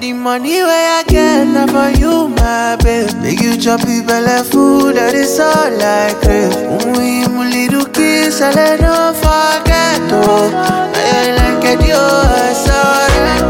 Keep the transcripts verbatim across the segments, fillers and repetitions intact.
the money where I get, not for you, my babe. Make you chop it belly food, that is all I crave. We little kiss, I let no forget, oh. I like it, yo, I saw it,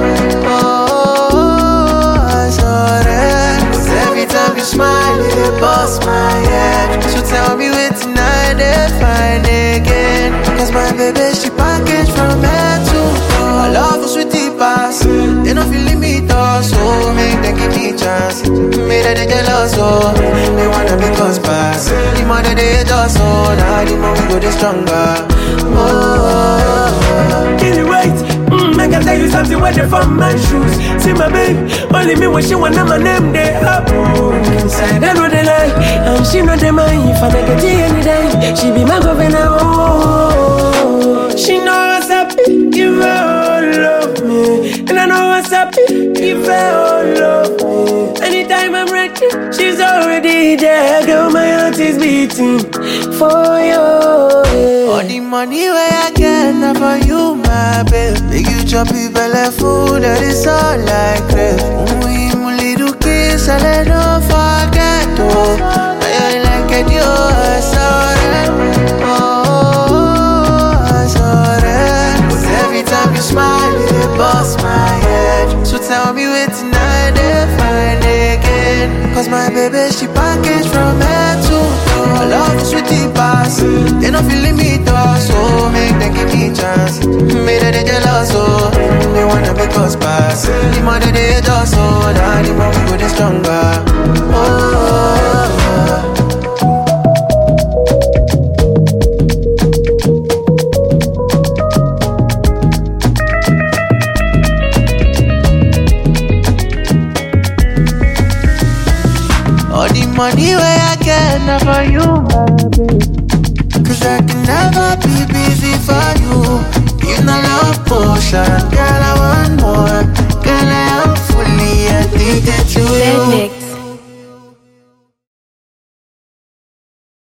oh, I saw it. Every time you smile, it bust my head. So tell me where tonight they find again. Cause my baby, she packaged from head to toe. I love her sweetie pass. They don't feel me though, so make them give me chance. Made her they jealous, so they wanna make us pass. The more that they hate us, so now the more we go the stronger. Oh, get it right. Mm, I can tell you something where they from my shoes. See my babe, only me when she wanna my name they up. Inside I know they lie, and she know they mind. If I make it any day, she be my governor. Oh, she know what's up, give her all love me, and I know what's up, give her all love me. Anytime I'm ready, she's already there. Girl, my heart is beating for you. All the money where I get, not for you, my babe. Make you chop it belly food, that is all I crave. We little kiss, I let no forget, oh. I like it, yo, I saw it, oh, I saw it. Every time you smile, it busts my head. So tell me where tonight they find again. Cause my baby, she packaged from head to toe. I love the sweetie pass. They don't feel me though, so make them give me chance. Made her they jealous, so they wanna make us pass. The more that they hate us, so now the more we go the stronger. Oh, all the money where I get, not for you, my babe. Cause I can never be busy for you. In a love potion.